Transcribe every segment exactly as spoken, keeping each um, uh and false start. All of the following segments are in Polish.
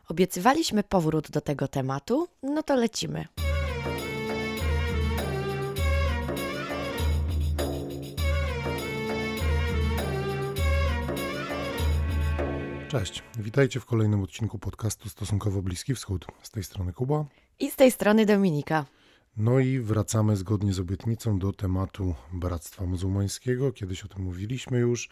Obiecywaliśmy powrót do tego tematu, no to lecimy. Cześć, witajcie w kolejnym odcinku podcastu Stosunkowo Bliski Wschód. Z tej strony Kuba. I z tej strony Dominika. No i wracamy zgodnie z obietnicą do tematu Bractwa Muzułmańskiego. Kiedyś o tym mówiliśmy już.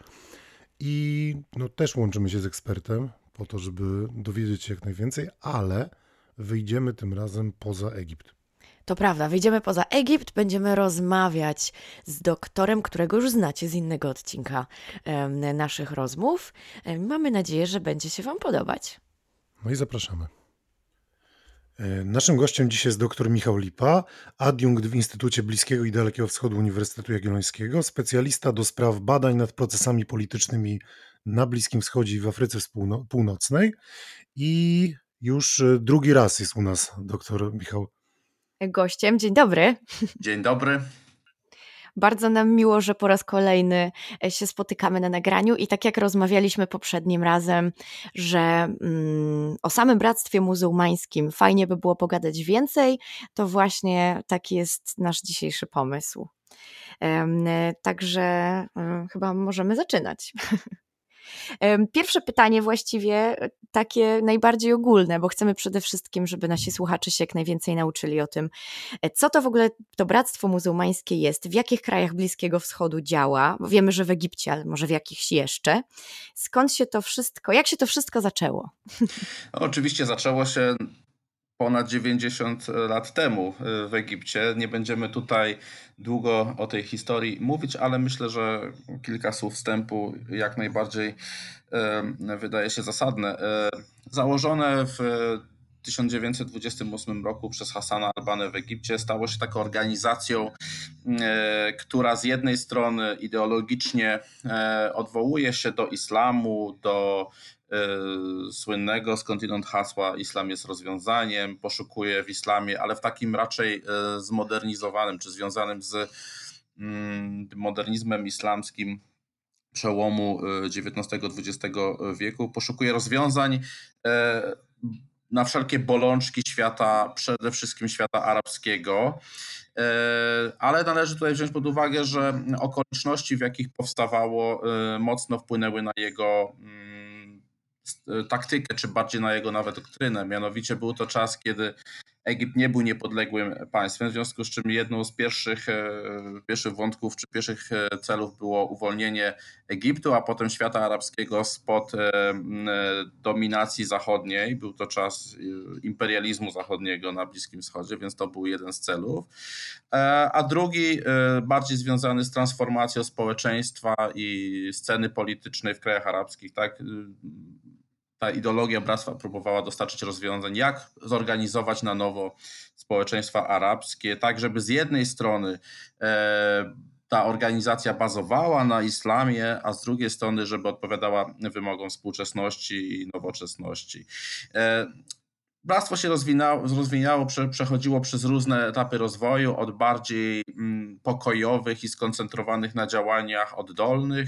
I no też łączymy się z ekspertem po to, żeby dowiedzieć się jak najwięcej, ale wyjdziemy tym razem poza Egipt. To prawda, wyjdziemy poza Egipt, będziemy rozmawiać z doktorem, którego już znacie z innego odcinka e, naszych rozmów. E, mamy nadzieję, że będzie się Wam podobać. No i zapraszamy. Naszym gościem dzisiaj jest dr Michał Lipa, adiunkt w Instytucie Bliskiego i Dalekiego Wschodu Uniwersytetu Jagiellońskiego, specjalista do spraw badań nad procesami politycznymi na Bliskim Wschodzie i w Afryce Północnej. I już drugi raz jest u nas dr Michał. Gościem, dzień dobry. Dzień dobry. Bardzo nam miło, że po raz kolejny się spotykamy na nagraniu i tak jak rozmawialiśmy poprzednim razem, że mm, o samym Bractwie Muzułmańskim fajnie by było pogadać więcej, to właśnie taki jest nasz dzisiejszy pomysł. Um, także um, chyba możemy zaczynać. Pierwsze pytanie właściwie takie najbardziej ogólne, bo chcemy przede wszystkim, żeby nasi słuchacze się jak najwięcej nauczyli o tym, co to w ogóle to Bractwo Muzułmańskie jest, w jakich krajach Bliskiego Wschodu działa, bo wiemy, że w Egipcie, ale może w jakichś jeszcze. Skąd się to wszystko, jak się to wszystko zaczęło? No, oczywiście zaczęło się ponad dziewięćdziesiąt lat temu w Egipcie. Nie będziemy tutaj długo o tej historii mówić, ale myślę, że kilka słów wstępu jak najbardziej wydaje się zasadne. Założone w tysiąc dziewięćset dwudziestym ósmym roku przez Hassana al-Bannę w Egipcie stało się taką organizacją, która z jednej strony ideologicznie odwołuje się do islamu, do słynnego skądinąd hasła islam jest rozwiązaniem, poszukuje w islamie, ale w takim raczej zmodernizowanym, czy związanym z modernizmem islamskim przełomu dziewiętnastego dwudziestego wieku, poszukuje rozwiązań na wszelkie bolączki świata, przede wszystkim świata arabskiego. Ale należy tutaj wziąć pod uwagę, że okoliczności, w jakich powstawało, mocno wpłynęły na jego taktykę, czy bardziej na jego nawet doktrynę. Mianowicie był to czas, kiedy Egipt nie był niepodległym państwem, w związku z czym jedną z pierwszych, pierwszych wątków czy pierwszych celów było uwolnienie Egiptu, a potem świata arabskiego spod dominacji zachodniej. Był to czas imperializmu zachodniego na Bliskim Wschodzie, więc to był jeden z celów. A drugi, bardziej związany z transformacją społeczeństwa i sceny politycznej w krajach arabskich, tak? Ta ideologia bractwa próbowała dostarczyć rozwiązań, jak zorganizować na nowo społeczeństwa arabskie, tak żeby z jednej strony ta organizacja bazowała na islamie, a z drugiej strony, żeby odpowiadała wymogom współczesności i nowoczesności. Bractwo się rozwinęło, rozwinęło, przechodziło przez różne etapy rozwoju, od bardziej pokojowych i skoncentrowanych na działaniach oddolnych,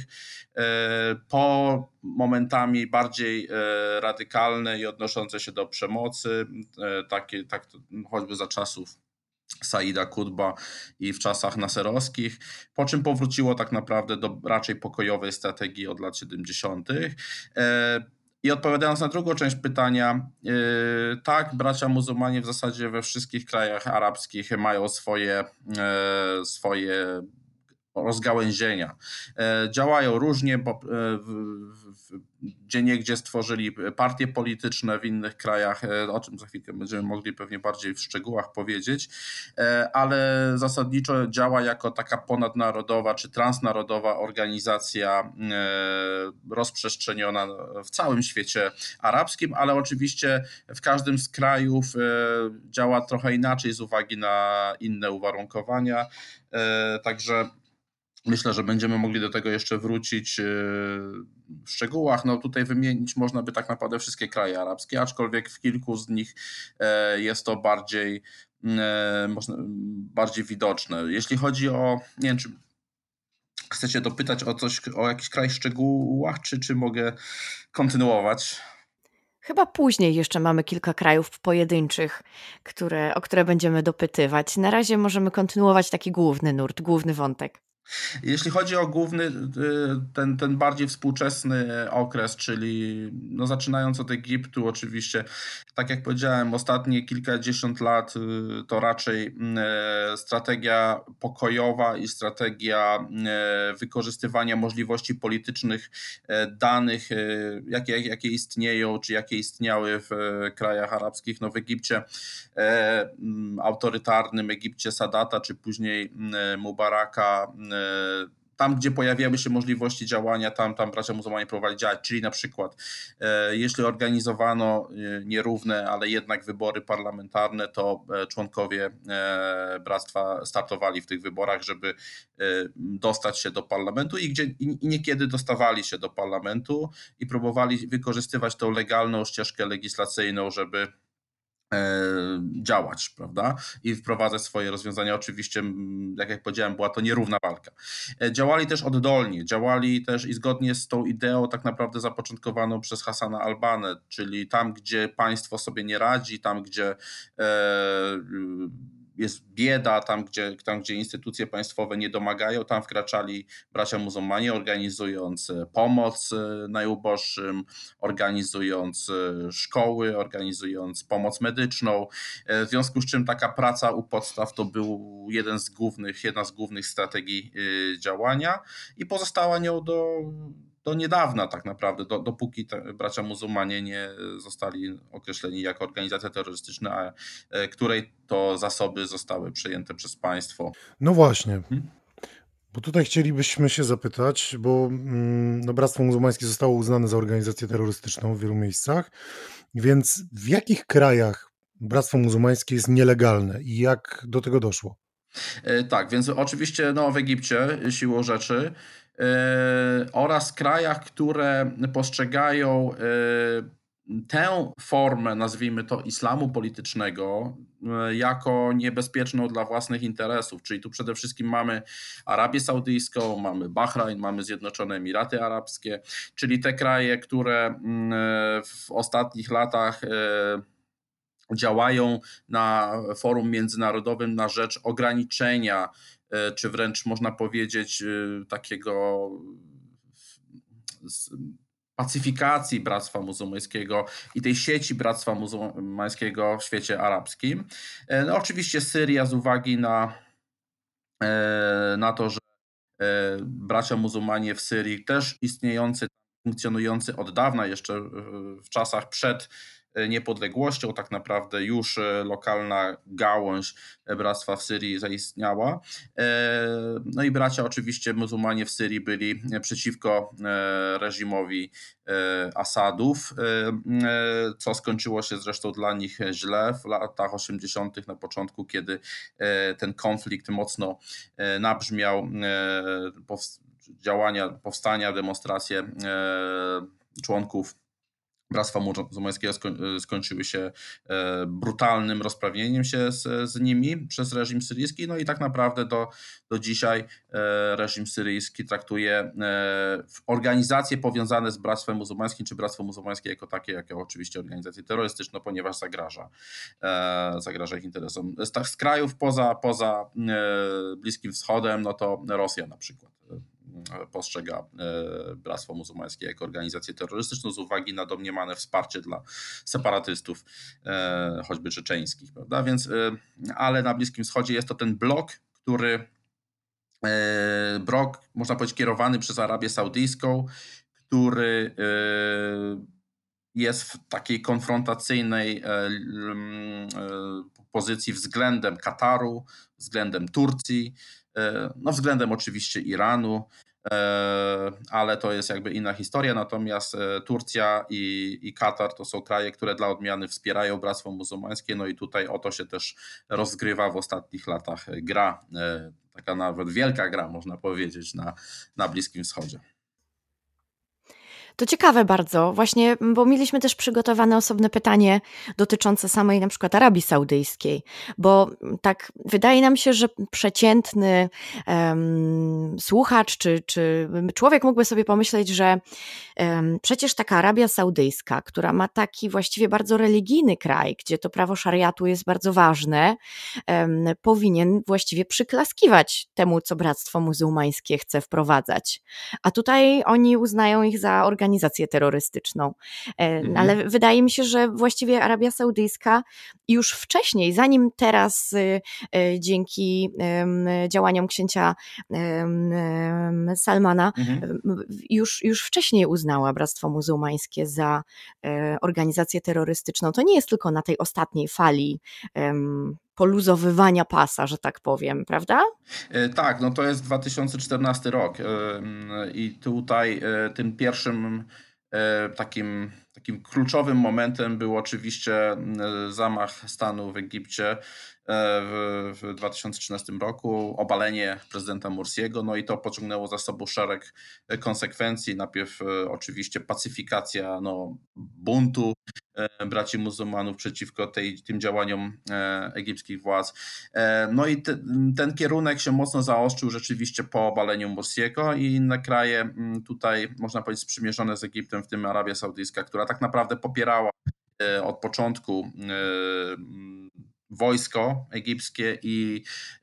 po momentami bardziej radykalne i odnoszące się do przemocy, takie, tak choćby za czasów Saida Kutba i w czasach naserowskich, po czym powróciło tak naprawdę do raczej pokojowej strategii od lat siedemdziesiątych. I odpowiadając na drugą część pytania, tak, bracia muzułmanie w zasadzie we wszystkich krajach arabskich mają swoje, swoje rozgałęzienia. Działają różnie, bo gdzieniegdzie stworzyli partie polityczne, w innych krajach, o czym za chwilkę będziemy mogli pewnie bardziej w szczegółach powiedzieć, ale zasadniczo działa jako taka ponadnarodowa czy transnarodowa organizacja rozprzestrzeniona w całym świecie arabskim, ale oczywiście w każdym z krajów działa trochę inaczej z uwagi na inne uwarunkowania, także myślę, że będziemy mogli do tego jeszcze wrócić w szczegółach. No tutaj wymienić można by tak naprawdę wszystkie kraje arabskie, aczkolwiek w kilku z nich jest to bardziej, bardziej widoczne. Jeśli chodzi o, nie wiem, czy chcecie dopytać o coś, o jakiś kraj w szczegółach, czy, czy mogę kontynuować? Chyba później jeszcze mamy kilka krajów pojedynczych, które, o które będziemy dopytywać. Na razie możemy kontynuować taki główny nurt, główny wątek. Jeśli chodzi o główny, ten, ten bardziej współczesny okres, czyli no zaczynając od Egiptu oczywiście, tak jak powiedziałem, ostatnie kilkadziesiąt lat to raczej strategia pokojowa i strategia wykorzystywania możliwości politycznych danych, jakie, jakie istnieją, czy jakie istniały w krajach arabskich. No w Egipcie autorytarnym, Egipcie Sadata, czy później Mubaraka, tam, gdzie pojawiały się możliwości działania, tam, tam bracia muzułmanie próbowali działać, czyli na przykład jeśli organizowano nierówne, ale jednak wybory parlamentarne, to członkowie bractwa startowali w tych wyborach, żeby dostać się do parlamentu i, gdzie, i niekiedy dostawali się do parlamentu i próbowali wykorzystywać tą legalną ścieżkę legislacyjną, żeby działać, prawda? I wprowadzać swoje rozwiązania. Oczywiście, jak jak powiedziałem, była to nierówna walka. Działali też oddolnie, działali też i zgodnie z tą ideą tak naprawdę zapoczątkowaną przez Hassana al-Bannę, czyli tam, gdzie państwo sobie nie radzi, tam, gdzie jest bieda, tam gdzie, tam, gdzie instytucje państwowe nie domagają, tam wkraczali bracia muzułmanie, organizując pomoc najuboższym, organizując szkoły, organizując pomoc medyczną. W związku z czym taka praca u podstaw to był jeden z głównych, jedna z głównych strategii działania i pozostała nią do do niedawna tak naprawdę, do, dopóki te bracia muzułmanie nie zostali określeni jako organizacja terrorystyczna, a, której to zasoby zostały przejęte przez państwo. No właśnie, hmm? bo tutaj chcielibyśmy się zapytać, bo no, Bractwo Muzułmańskie zostało uznane za organizację terrorystyczną w wielu miejscach, więc w jakich krajach Bractwo Muzułmańskie jest nielegalne i jak do tego doszło? Tak, więc oczywiście no, w Egipcie siłą rzeczy Yy, oraz krajach, które postrzegają yy, tę formę, nazwijmy to, islamu politycznego yy, jako niebezpieczną dla własnych interesów. Czyli tu przede wszystkim mamy Arabię Saudyjską, mamy Bahrajn, mamy Zjednoczone Emiraty Arabskie, czyli te kraje, które yy, w ostatnich latach yy, działają na forum międzynarodowym na rzecz ograniczenia, czy wręcz można powiedzieć takiego pacyfikacji Bractwa Muzułmańskiego i tej sieci Bractwa Muzułmańskiego w świecie arabskim. No oczywiście Syria z uwagi na, na to, że bracia muzułmanie w Syrii też istniejący, funkcjonujący od dawna, jeszcze w czasach przed niepodległością, tak naprawdę już lokalna gałąź bractwa w Syrii zaistniała. No i bracia oczywiście muzułmanie w Syrii byli przeciwko reżimowi Asadów, co skończyło się zresztą dla nich źle w latach osiemdziesiątych na początku, kiedy ten konflikt mocno nabrzmiał, działania, powstania, demonstracje członków Bractwa Muzułmańskiego skończyły się brutalnym rozprawieniem się z, z nimi przez reżim syryjski. No i tak naprawdę do, do dzisiaj reżim syryjski traktuje organizacje powiązane z Bractwem Muzułmańskim czy Bractwo Muzułmańskie jako takie, jako oczywiście organizacje terrorystyczne, ponieważ zagraża, zagraża ich interesom. Z, z krajów poza, poza Bliskim Wschodem, no to Rosja na przykład postrzega Bractwo Muzułmańskie jako organizację terrorystyczną z uwagi na domniemane wsparcie dla separatystów, choćby czeczeńskich, prawda? Więc, ale na Bliskim Wschodzie jest to ten blok, który blok, można powiedzieć, kierowany przez Arabię Saudyjską, który jest w takiej konfrontacyjnej pozycji względem Kataru, względem Turcji, no względem oczywiście Iranu, ale to jest jakby inna historia. Natomiast Turcja i, i Katar to są kraje, które dla odmiany wspierają Bractwo Muzułmańskie, no i tutaj o to się też rozgrywa w ostatnich latach gra, taka nawet wielka gra, można powiedzieć, na, na Bliskim Wschodzie. To ciekawe bardzo, właśnie, bo mieliśmy też przygotowane osobne pytanie dotyczące samej na przykład Arabii Saudyjskiej, bo tak wydaje nam się, że przeciętny um, słuchacz czy, czy człowiek mógłby sobie pomyśleć, że Przecież taka Arabia Saudyjska, która ma taki właściwie bardzo religijny kraj, gdzie to prawo szariatu jest bardzo ważne, powinien właściwie przyklaskiwać temu, co Bractwo Muzułmańskie chce wprowadzać. A tutaj oni uznają ich za organizację terrorystyczną. Mhm. Ale wydaje mi się, że właściwie Arabia Saudyjska już wcześniej, zanim teraz dzięki działaniom księcia Salmana, mhm. już, już wcześniej uznała Bractwo Muzułmańskie za organizację terrorystyczną. To nie jest tylko na tej ostatniej fali poluzowywania pasa, że tak powiem, prawda? Tak, no to jest dwa tysiące czternasty rok i tutaj tym pierwszym takim, takim kluczowym momentem był oczywiście zamach stanu w Egipcie w, w dwa tysiące trzynastym roku, obalenie prezydenta Mursiego, no i to pociągnęło za sobą szereg konsekwencji. Najpierw oczywiście pacyfikacja no, buntu braci muzułmanów przeciwko tej, tym działaniom egipskich władz. No i te, ten kierunek się mocno zaostrzył rzeczywiście po obaleniu Mursiego i inne kraje tutaj, można powiedzieć, sprzymierzone z Egiptem, w tym Arabia Saudyjska, która tak naprawdę popierała od początku wojsko egipskie i,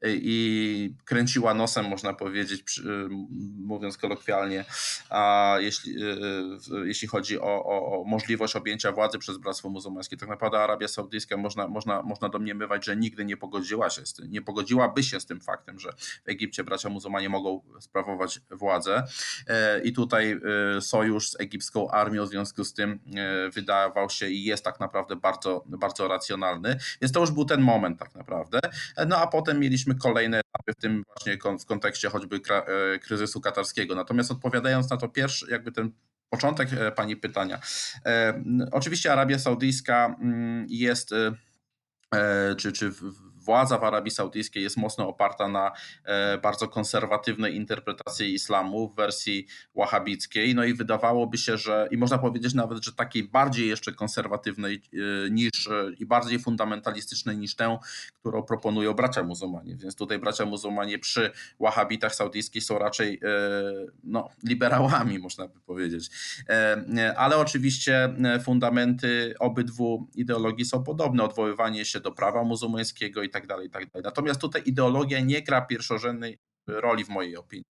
i kręciła nosem, można powiedzieć, mówiąc kolokwialnie, a jeśli, jeśli chodzi o, o, o możliwość objęcia władzy przez Bractwo Muzułmańskie. Tak naprawdę Arabia Saudyjska można, można, można domniemywać, że nigdy nie pogodziła się z tym, nie pogodziłaby się z tym faktem, że w Egipcie bracia muzułmanie mogą sprawować władzę i tutaj sojusz z egipską armią w związku z tym wydawał się i jest tak naprawdę bardzo, bardzo racjonalny, więc to już był ten moment tak naprawdę. No a potem mieliśmy kolejne etapy w tym właśnie w kontekście choćby kryzysu katarskiego. Natomiast odpowiadając na to pierwszy, jakby ten początek pani pytania. Oczywiście Arabia Saudyjska jest, czy, czy władza w Arabii Saudyjskiej jest mocno oparta na bardzo konserwatywnej interpretacji islamu w wersji wahabickiej, no i wydawałoby się, że i można powiedzieć nawet, że takiej bardziej jeszcze konserwatywnej niż i bardziej fundamentalistycznej niż tę, którą proponują bracia muzułmanie. Więc tutaj bracia muzułmanie przy wahabitach saudyjskich są raczej no, liberałami, można by powiedzieć. Ale oczywiście fundamenty obydwu ideologii są podobne, odwoływanie się do prawa muzułmańskiego i tak dalej, i tak dalej. Natomiast tutaj ideologia nie gra pierwszorzędnej roli w mojej opinii,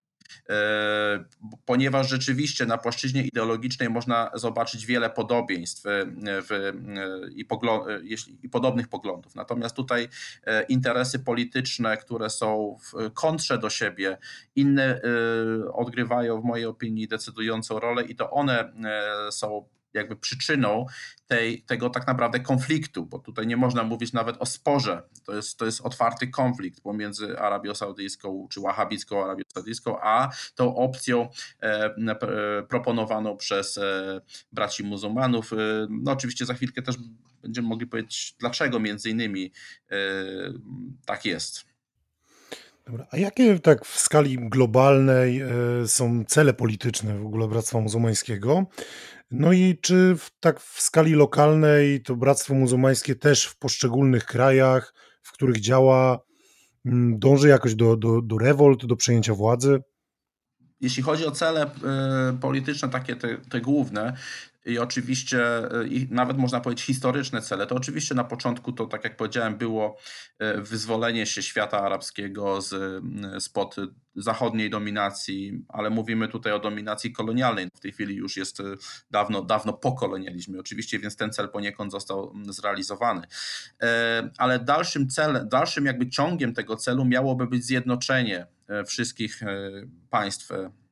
ponieważ rzeczywiście na płaszczyźnie ideologicznej można zobaczyć wiele podobieństw w, i, pogląd, jeśli, i podobnych poglądów. Natomiast tutaj interesy polityczne, które są w kontrze do siebie, inne odgrywają w mojej opinii decydującą rolę i to one są jakby przyczyną tej, tego tak naprawdę konfliktu, bo tutaj nie można mówić nawet o sporze. To jest, to jest otwarty konflikt pomiędzy Arabią Saudyjską czy wahabicką Arabią Saudyjską, a tą opcją e, e, proponowaną przez e, braci muzułmanów. E, no oczywiście za chwilkę też będziemy mogli powiedzieć, dlaczego między innymi e, tak jest. Dobra, a jakie tak w skali globalnej e, są cele polityczne w ogóle Bractwa Muzułmańskiego? No i czy w, tak w skali lokalnej to Bractwo Muzułmańskie też w poszczególnych krajach, w których działa, dąży jakoś do, do, do rewolt, do przejęcia władzy? Jeśli chodzi o cele polityczne, takie te, te główne i oczywiście i nawet można powiedzieć historyczne cele, to oczywiście na początku to, tak jak powiedziałem, było wyzwolenie się świata arabskiego z, spod zachodniej dominacji, ale mówimy tutaj o dominacji kolonialnej. W tej chwili już jest dawno, dawno po kolonializmie oczywiście, więc ten cel poniekąd został zrealizowany. Ale dalszym celem, dalszym jakby ciągiem tego celu miałoby być zjednoczenie wszystkich państw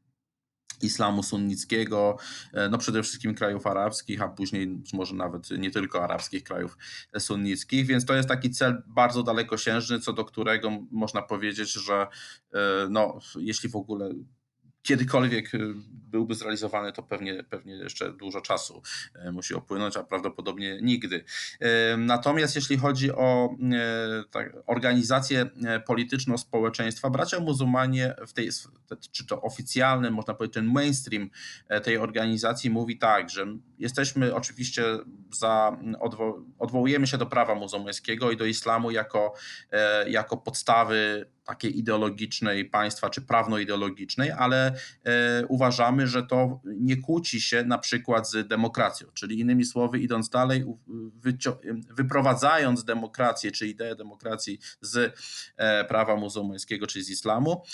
islamu sunnickiego, no przede wszystkim krajów arabskich, a później być może nawet nie tylko arabskich krajów sunnickich, więc to jest taki cel bardzo dalekosiężny, co do którego można powiedzieć, że no, jeśli w ogóle kiedykolwiek byłby zrealizowany, to pewnie, pewnie jeszcze dużo czasu musi upłynąć, a prawdopodobnie nigdy. Natomiast jeśli chodzi o tak, organizację polityczną społeczeństwa, bracia muzułmanie w tej, czy to oficjalnym, można powiedzieć, ten mainstream tej organizacji mówi tak, że jesteśmy oczywiście za, odwo, odwołujemy się do prawa muzułmańskiego i do islamu jako, jako podstawy takiej ideologicznej państwa czy prawno-ideologicznej, ale uważamy, że to nie kłóci się na przykład z demokracją, czyli innymi słowy, idąc dalej, wyprowadzając demokrację czy ideę demokracji z prawa muzułmańskiego czy z islamu,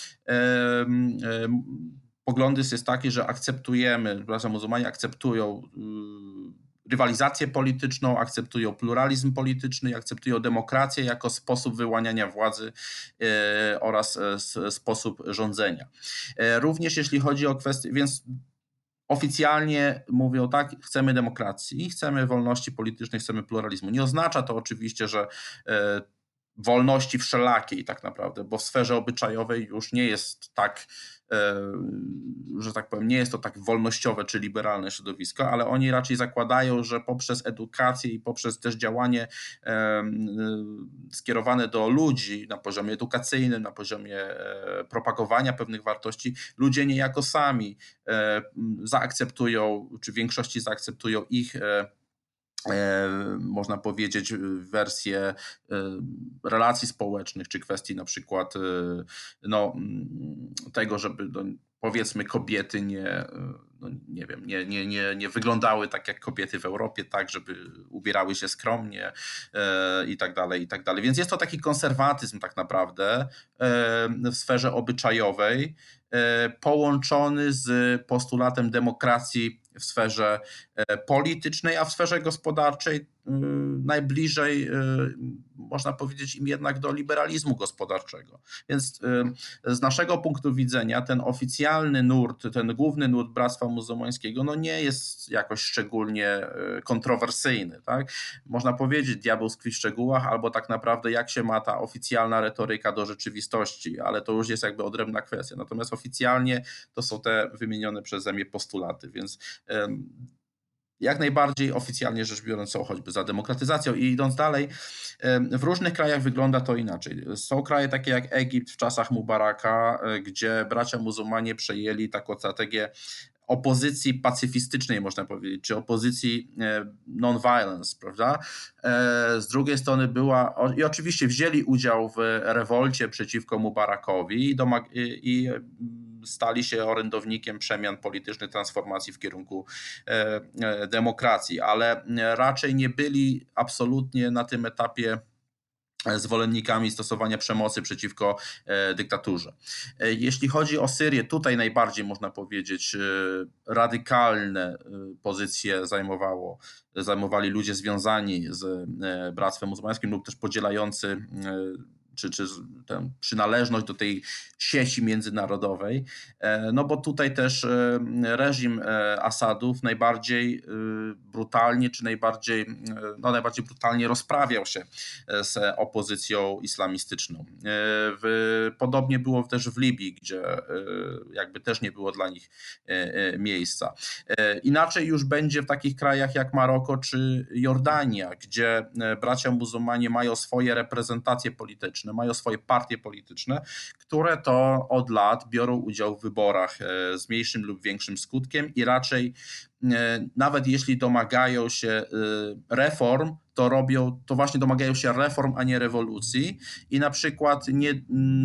poglądy jest taki, że akceptujemy, że muzułmanie akceptują rywalizację polityczną, akceptują pluralizm polityczny, akceptują demokrację jako sposób wyłaniania władzy oraz sposób rządzenia. Również jeśli chodzi o kwestię, więc oficjalnie mówią tak, chcemy demokracji, chcemy wolności politycznej, chcemy pluralizmu. Nie oznacza to oczywiście, że wolności wszelakiej tak naprawdę, bo w sferze obyczajowej już nie jest tak, że tak powiem, nie jest to tak wolnościowe czy liberalne środowisko, ale oni raczej zakładają, że poprzez edukację i poprzez też działanie skierowane do ludzi na poziomie edukacyjnym, na poziomie propagowania pewnych wartości, ludzie niejako sami zaakceptują, czy w większości zaakceptują ich, można powiedzieć, wersję relacji społecznych, czy kwestii na przykład no, tego, żeby no, powiedzmy kobiety nie, no, nie wiem, nie, nie, nie, nie wyglądały tak jak kobiety w Europie, tak, żeby ubierały się skromnie i tak dalej, i tak dalej. Więc jest to taki konserwatyzm tak naprawdę w sferze obyczajowej, połączony z postulatem demokracji w sferze politycznej, a w sferze gospodarczej najbliżej, można powiedzieć, im jednak do liberalizmu gospodarczego. Więc z naszego punktu widzenia ten oficjalny nurt, ten główny nurt Bractwa Muzułmańskiego no nie jest jakoś szczególnie kontrowersyjny. Tak? Można powiedzieć, diabeł tkwi w szczegółach, albo tak naprawdę jak się ma ta oficjalna retoryka do rzeczywistości, ale to już jest jakby odrębna kwestia. Natomiast oficjalnie to są te wymienione przeze mnie postulaty, więc jak najbardziej oficjalnie rzecz biorąc są choćby za demokratyzacją. I idąc dalej, w różnych krajach wygląda to inaczej. Są kraje takie jak Egipt w czasach Mubaraka, gdzie bracia muzułmanie przejęli taką strategię opozycji pacyfistycznej, można powiedzieć, czy opozycji non-violence, prawda? Z drugiej strony była, i oczywiście wzięli udział w rewolcie przeciwko Mubarakowi i, domag- i stali się orędownikiem przemian politycznych, transformacji w kierunku demokracji, ale raczej nie byli absolutnie na tym etapie zwolennikami stosowania przemocy przeciwko dyktaturze. Jeśli chodzi o Syrię, tutaj najbardziej można powiedzieć radykalne pozycje zajmowało, zajmowali ludzie związani z Bractwem Muzułmańskim lub też podzielający czy, czy tę przynależność do tej sieci międzynarodowej, no bo tutaj też reżim Asadów najbardziej brutalnie, czy najbardziej, no najbardziej brutalnie rozprawiał się z opozycją islamistyczną. W, podobnie było też w Libii, gdzie jakby też nie było dla nich miejsca. Inaczej już będzie w takich krajach jak Maroko czy Jordania, gdzie bracia muzułmanie mają swoje reprezentacje polityczne, mają swoje partie polityczne, które to od lat biorą udział w wyborach z mniejszym lub większym skutkiem i raczej nawet jeśli domagają się reform, to robią, to właśnie domagają się reform, a nie rewolucji i na przykład nie,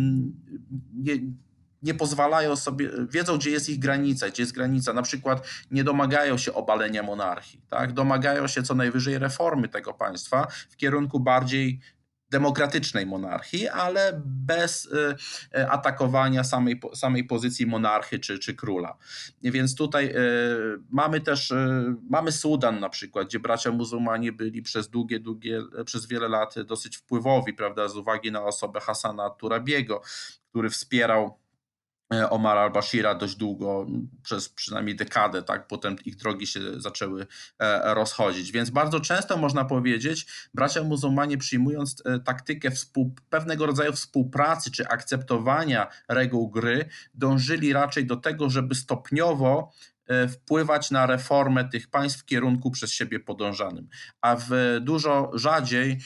nie nie pozwalają sobie, wiedzą gdzie jest ich granica, gdzie jest granica, na przykład nie domagają się obalenia monarchii, tak? Domagają się co najwyżej reformy tego państwa w kierunku bardziej demokratycznej monarchii, ale bez atakowania samej, samej pozycji monarchy czy, czy króla. Więc tutaj mamy też, mamy Sudan na przykład, gdzie bracia muzułmanie byli przez długie, długie, przez wiele lat dosyć wpływowi, prawda, z uwagi na osobę Hassana Turabiego, który wspierał Omara al-Bashira dość długo, przez przynajmniej dekadę, tak? Potem ich drogi się zaczęły rozchodzić. Więc bardzo często można powiedzieć, bracia muzułmanie przyjmując taktykę współ, pewnego rodzaju współpracy czy akceptowania reguł gry, dążyli raczej do tego, żeby stopniowo wpływać na reformę tych państw w kierunku przez siebie podążanym. A w dużo rzadziej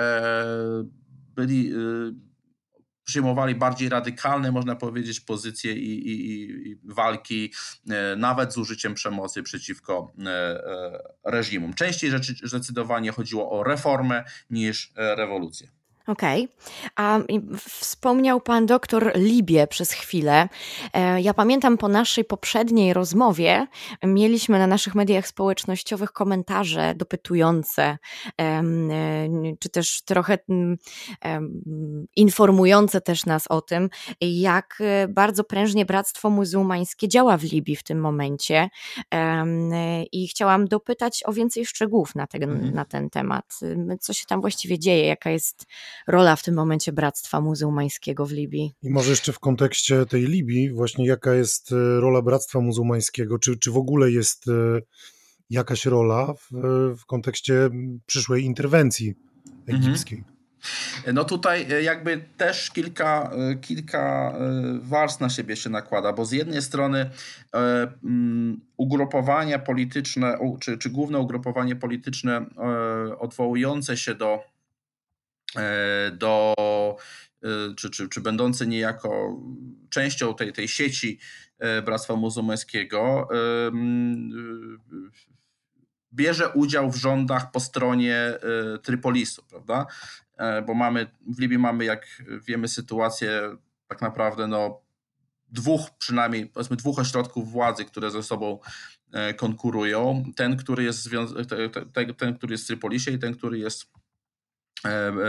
byli przyjmowali bardziej radykalne, można powiedzieć, pozycje i, i, i walki nawet z użyciem przemocy przeciwko reżimom. Częściej rzeczy, zdecydowanie chodziło o reformę niż rewolucję. Okej. A i wspomniał pan doktor Libię przez chwilę. E, Ja pamiętam po naszej poprzedniej rozmowie mieliśmy na naszych mediach społecznościowych komentarze dopytujące, em, e, czy też trochę mm, em, informujące też nas o tym, jak e, bardzo prężnie Bractwo Muzułmańskie działa w Libii w tym momencie. Em, e, I chciałam dopytać o więcej szczegółów na ten, Mhm. na ten temat. Ym, Co się tam właściwie dzieje, jaka jest rola w tym momencie Bractwa Muzułmańskiego w Libii? I może jeszcze w kontekście tej Libii, właśnie jaka jest e, rola Bractwa Muzułmańskiego, czy, czy w ogóle jest e, jakaś rola w, w kontekście przyszłej interwencji Mhm. egipskiej? No tutaj e, jakby też kilka, e, kilka e, warstw na siebie się nakłada, bo z jednej strony e, mm, ugrupowania polityczne, u- czy, czy główne ugrupowanie polityczne e, odwołujące się do, e, do e, czy, czy, czy będące niejako częścią tej, tej sieci e, Bractwa Muzułmańskiego, e, mm, bierze udział w rządach po stronie e, Trypolisu, prawda? E, Bo mamy, w Libii mamy, jak wiemy, sytuację tak naprawdę no, dwóch, przynajmniej powiedzmy dwóch ośrodków władzy, które ze sobą e, konkurują. Ten, który jest, zwią- te- te- te- ten, który jest w Trypolisie i ten, który jest e,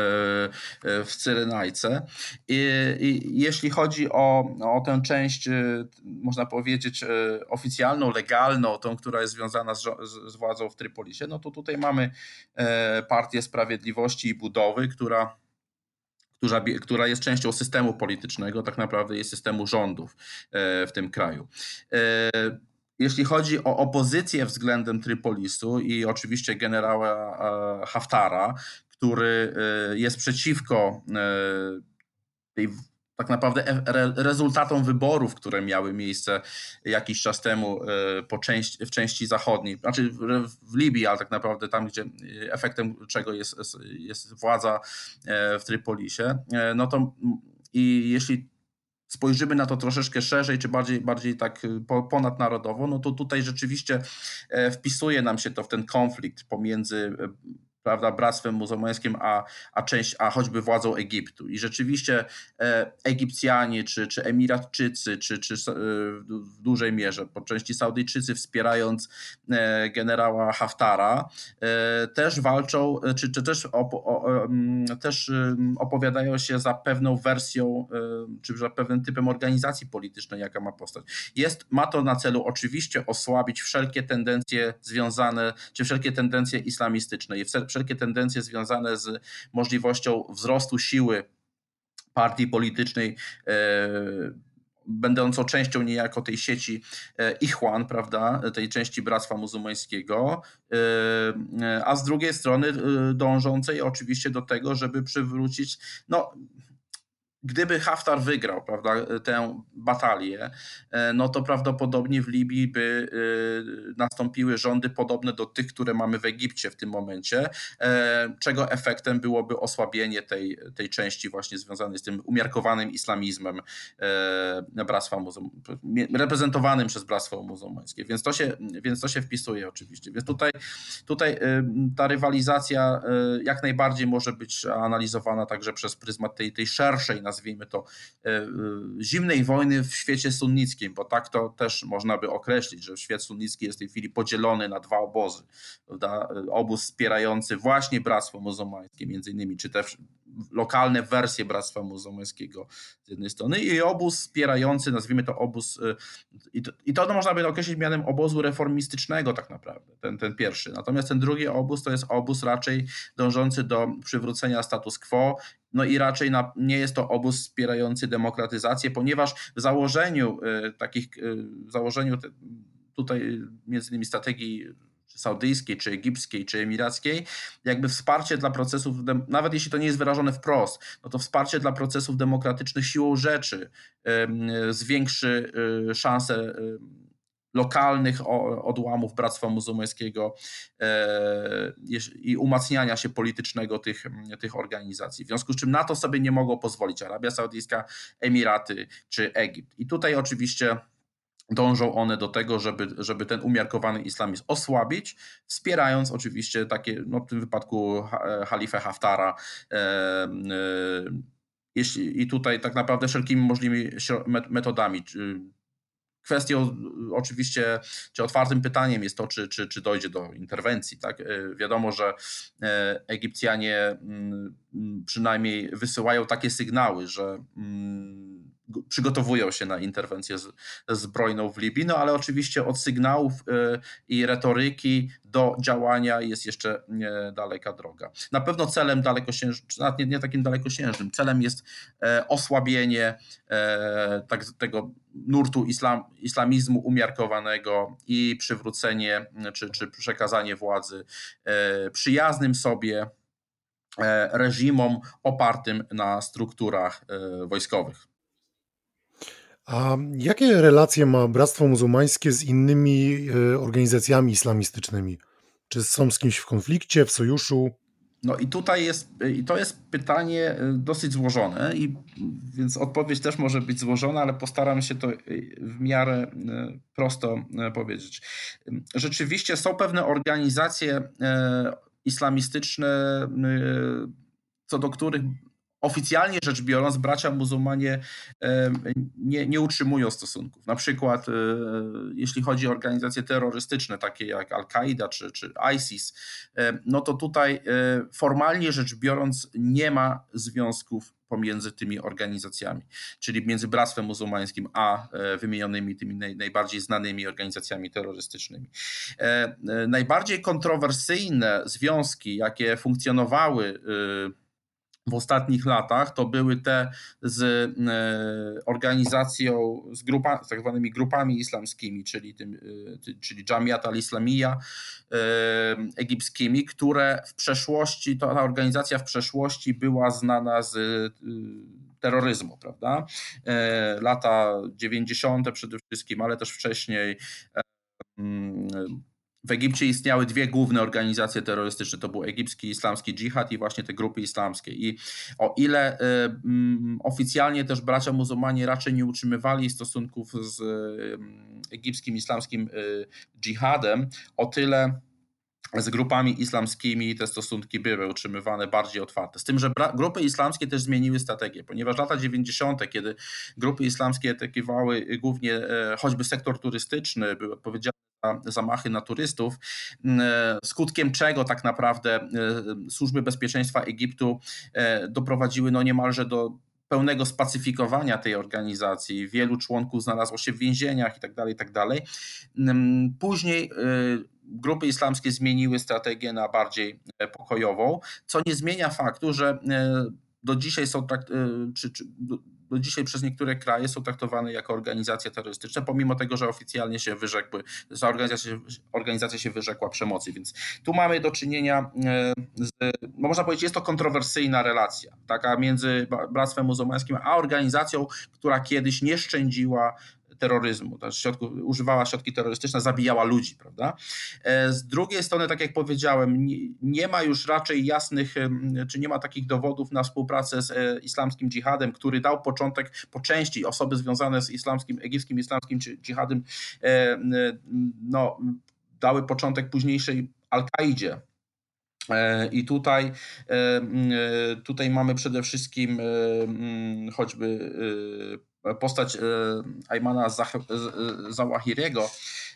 e, w Cyrenajce. I, I jeśli chodzi o, o tę część, e, można powiedzieć, e, oficjalną, legalną, tą, która jest związana z, żo- z z władzą w Trypolisie, no to tutaj mamy e, Partię Sprawiedliwości i Budowy, która która, bie- która jest częścią systemu politycznego, tak naprawdę jest systemu rządów e, w tym kraju. E, Jeśli chodzi o opozycję względem Trypolisu i oczywiście generała e, Haftara, który e, jest przeciwko e, tej tak naprawdę e- re- rezultatom wyborów, które miały miejsce jakiś czas temu e, po części, w części zachodniej, znaczy w, w Libii, ale tak naprawdę tam, gdzie e, efektem czego jest, jest władza e, w Trypolisie, e, no to mm, i jeśli spojrzymy na to troszeczkę szerzej, czy bardziej, bardziej tak y, po- ponadnarodowo, no to tutaj rzeczywiście e, wpisuje nam się to w ten konflikt pomiędzy e, prawda, Bractwem Muzułmańskim, a, a część, a choćby władzą Egiptu. I rzeczywiście e, Egipcjanie, czy, czy Emiratczycy, czy, czy s- e, w dużej mierze, po części Saudyjczycy, wspierając e, generała Haftara, e, też walczą, e, czy, czy też, opo, o, em, też em, opowiadają się za pewną wersją, e, czy za pewnym typem organizacji politycznej, jaka ma powstać. Jest, ma to na celu oczywiście osłabić wszelkie tendencje związane, czy wszelkie tendencje islamistyczne i wse- wszelkie tendencje związane z możliwością wzrostu siły partii politycznej, e, będącą częścią niejako tej sieci e, Ichwan, prawda, tej części Bractwa Muzułmańskiego, e, e, a z drugiej strony e, dążącej oczywiście do tego, żeby przywrócić, no gdyby Haftar wygrał, prawda, tę batalię, e, no to prawdopodobnie w Libii by e, nastąpiły rządy podobne do tych, które mamy w Egipcie w tym momencie, e, czego efektem byłoby osłabienie tej, tej części właśnie związanej z tym umiarkowanym islamizmem e, bractwa muzuł- reprezentowanym przez Bractwo Muzułmańskie. Więc to się, więc to się wpisuje oczywiście. Więc tutaj, tutaj y, ta rywalizacja y, jak najbardziej może być analizowana także przez pryzmat tej, tej szerszej, nazwijmy to, y, y, zimnej wojny w świecie sunnickim, bo tak to też można by określić, że świat sunnicki jest w tej chwili podzielony na dwa obozy. Prawda? Obóz wspierający właśnie Bractwo Muzułmańskie między innymi, czy też lokalne wersje Bractwa Muzułmańskiego z jednej strony i obóz wspierający, nazwijmy to obóz, y, i to, i to można by określić mianem obozu reformistycznego tak naprawdę, ten, ten pierwszy. Natomiast ten drugi obóz to jest obóz raczej dążący do przywrócenia status quo, no i raczej na, nie jest to obóz wspierający demokratyzację, ponieważ w założeniu y, takich, y, w założeniu te, tutaj między innymi strategii czy saudyjskiej, czy egipskiej, czy emirackiej, jakby wsparcie dla procesów, nawet jeśli to nie jest wyrażone wprost, no to wsparcie dla procesów demokratycznych siłą rzeczy zwiększy szanse lokalnych odłamów Bractwa Muzułmańskiego i umacniania się politycznego tych, tych organizacji. W związku z czym na to sobie nie mogą pozwolić Arabia Saudyjska, Emiraty czy Egipt. I tutaj oczywiście dążą one do tego, żeby, żeby ten umiarkowany islamizm osłabić, wspierając oczywiście takie, no w tym wypadku halifę Haftara, e, e, jeśli, i tutaj tak naprawdę wszelkimi możliwymi metodami. Kwestią oczywiście, czy otwartym pytaniem jest to, czy, czy, czy dojdzie do interwencji. Tak? Wiadomo, że Egipcjanie przynajmniej wysyłają takie sygnały, że przygotowują się na interwencję zbrojną w Libii, no ale oczywiście od sygnałów i retoryki do działania jest jeszcze daleka droga. Na pewno celem dalekosiężnym, czy nawet nie, nie takim dalekosiężnym, celem jest osłabienie tak, tego nurtu islam, islamizmu umiarkowanego i przywrócenie czy, czy przekazanie władzy przyjaznym sobie reżimom opartym na strukturach wojskowych. A jakie relacje ma Bractwo Muzułmańskie z innymi organizacjami islamistycznymi? Czy są z kimś w konflikcie, w sojuszu? No i tutaj jest, i to jest pytanie dosyć złożone, i więc odpowiedź też może być złożona, ale postaram się to w miarę prosto powiedzieć. Rzeczywiście są pewne organizacje islamistyczne, co do których oficjalnie rzecz biorąc bracia muzułmanie nie, nie utrzymują stosunków. Na przykład jeśli chodzi o organizacje terrorystyczne takie jak Al-Kaida czy, czy ISIS, no to tutaj formalnie rzecz biorąc nie ma związków pomiędzy tymi organizacjami, czyli między Bractwem Muzułmańskim a wymienionymi tymi naj, najbardziej znanymi organizacjami terrorystycznymi. Najbardziej kontrowersyjne związki, jakie funkcjonowały w ostatnich latach, to były te z organizacją, z, grupa, z tak zwanymi grupami islamskimi, czyli, tym, czyli Jamiat al-Islamiyya egipskimi, które w przeszłości, to ta organizacja w przeszłości była znana z terroryzmu, prawda? Lata dziewięćdziesiąte przede wszystkim, ale też wcześniej. W Egipcie istniały dwie główne organizacje terrorystyczne, to był egipski islamski dżihad i właśnie te grupy islamskie. I o ile y, y, oficjalnie też bracia muzułmanie raczej nie utrzymywali stosunków z y, egipskim islamskim y, dżihadem, o tyle z grupami islamskimi te stosunki były utrzymywane bardziej otwarte. Z tym, że grupy islamskie też zmieniły strategię, ponieważ lata dziewięćdziesiąte, kiedy grupy islamskie atakowały głównie choćby sektor turystyczny, były odpowiedzialne za zamachy na turystów, skutkiem czego tak naprawdę służby bezpieczeństwa Egiptu doprowadziły no niemalże do pełnego spacyfikowania tej organizacji. Wielu członków znalazło się w więzieniach i tak dalej, i tak dalej. Później grupy islamskie zmieniły strategię na bardziej pokojową, co nie zmienia faktu, że do dzisiaj są trakt, czy, czy, do, do dzisiaj przez niektóre kraje są traktowane jako organizacje terrorystyczne, pomimo tego, że oficjalnie się wyrzekły, że organizacja, organizacja się wyrzekła przemocy. Więc tu mamy do czynienia z, no można powiedzieć, jest to kontrowersyjna relacja, taka między Bractwem Muzułmańskim a organizacją, która kiedyś nie szczędziła terroryzmu, środków, używała środki terrorystyczne, zabijała ludzi, prawda? Z drugiej strony, tak jak powiedziałem, nie, nie ma już raczej jasnych, czy nie ma takich dowodów na współpracę z islamskim dżihadem, który dał początek po części osoby związane z islamskim, egipskim islamskim dżihadem, no, dały początek późniejszej Al-Kaidzie. I tutaj, tutaj mamy przede wszystkim choćby postać Aymana Zawahiriego.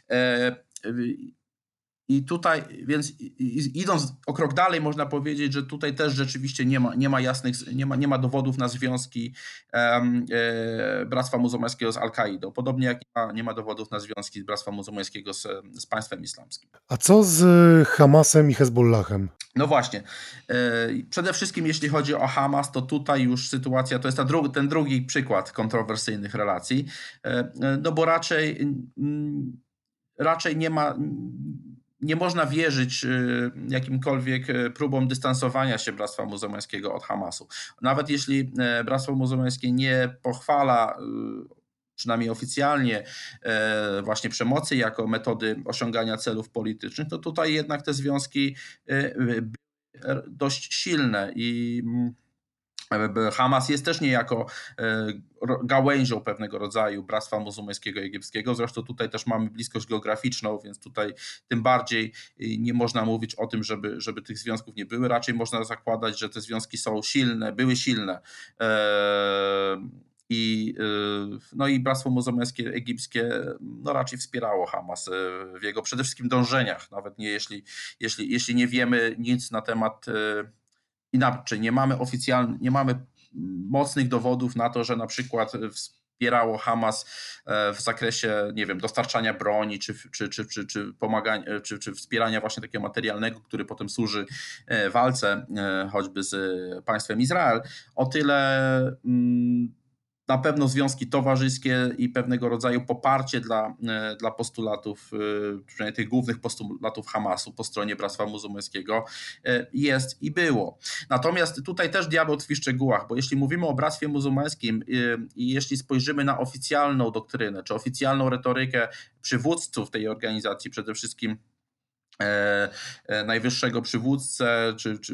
I tutaj, więc idąc o krok dalej, można powiedzieć, że tutaj też rzeczywiście nie ma, nie ma jasnych, nie ma, nie ma dowodów na związki um, e, Bractwa Muzułmańskiego z Al-Kaidą. Podobnie jak nie ma, nie ma dowodów na związki Bractwa Muzułmańskiego z, z państwem islamskim. A co z Hamasem i Hezbollahem? No właśnie. E, przede wszystkim jeśli chodzi o Hamas, to tutaj już sytuacja, to jest ta dru- ten drugi przykład kontrowersyjnych relacji, e, no bo raczej, m, raczej nie ma... Nie można wierzyć jakimkolwiek próbom dystansowania się Bractwa Muzułmańskiego od Hamasu. Nawet jeśli Bractwo Muzułmańskie nie pochwala, przynajmniej oficjalnie, właśnie przemocy jako metody osiągania celów politycznych, to tutaj jednak te związki były dość silne i Hamas jest też niejako gałęzią pewnego rodzaju Bractwa Muzułmańskiego Egipskiego. Zresztą tutaj też mamy bliskość geograficzną, więc tutaj tym bardziej nie można mówić o tym, żeby, żeby tych związków nie były. Raczej można zakładać, że te związki są silne, były silne. I, no i Bractwo Muzułmańskie Egipskie no raczej wspierało Hamas w jego przede wszystkim dążeniach, nawet nie jeśli, jeśli, jeśli nie wiemy nic na temat. Inaczej, nie mamy oficjalnie, nie mamy mocnych dowodów na to, że na przykład wspierało Hamas w zakresie, nie wiem, dostarczania broni, czy, czy, czy, czy, czy pomagania, czy, czy wspierania właśnie takiego materialnego, który potem służy walce choćby z państwem Izrael. O tyle na pewno związki towarzyskie i pewnego rodzaju poparcie dla, dla postulatów, przynajmniej tych głównych postulatów Hamasu po stronie Bractwa Muzułmańskiego jest i było. Natomiast tutaj też diabeł tkwi w szczegółach, bo jeśli mówimy o Bractwie Muzułmańskim i jeśli spojrzymy na oficjalną doktrynę, czy oficjalną retorykę przywódców tej organizacji, przede wszystkim najwyższego przywódcę, czy, czy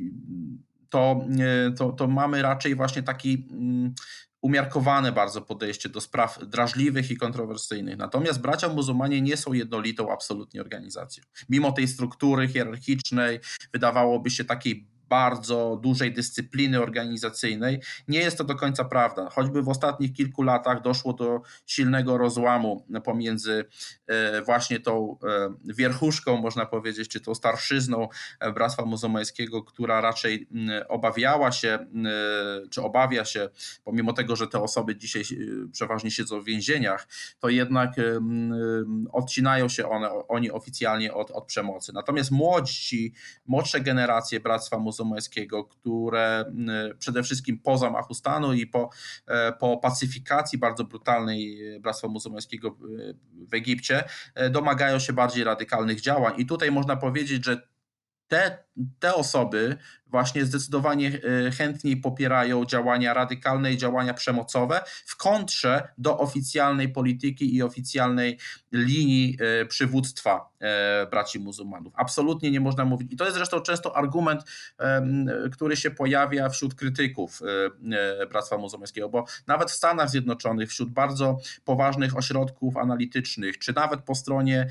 to, to, to mamy raczej właśnie taki umiarkowane bardzo podejście do spraw drażliwych i kontrowersyjnych. Natomiast bracia muzułmanie nie są jednolitą absolutnie organizacją. Mimo tej struktury hierarchicznej, wydawałoby się takiej bardzo dużej dyscypliny organizacyjnej, nie jest to do końca prawda. Choćby w ostatnich kilku latach doszło do silnego rozłamu pomiędzy właśnie tą wierchuszką, można powiedzieć, czy tą starszyzną Bractwa Muzułmańskiego, która raczej obawiała się, czy obawia się, pomimo tego, że te osoby dzisiaj przeważnie siedzą w więzieniach, to jednak odcinają się one, oni oficjalnie od, od przemocy. Natomiast młodsi, młodsze generacje Bractwa Muzułmańskiego, które przede wszystkim po zamachu stanu i po, po pacyfikacji bardzo brutalnej Bractwa Muzułmańskiego w Egipcie domagają się bardziej radykalnych działań. I tutaj można powiedzieć, że Te, te osoby właśnie zdecydowanie chętniej popierają działania radykalne i działania przemocowe w kontrze do oficjalnej polityki i oficjalnej linii przywództwa braci muzułmanów. Absolutnie nie można mówić. I to jest zresztą często argument, który się pojawia wśród krytyków Bractwa Muzułmańskiego, bo nawet w Stanach Zjednoczonych, wśród bardzo poważnych ośrodków analitycznych, czy nawet po stronie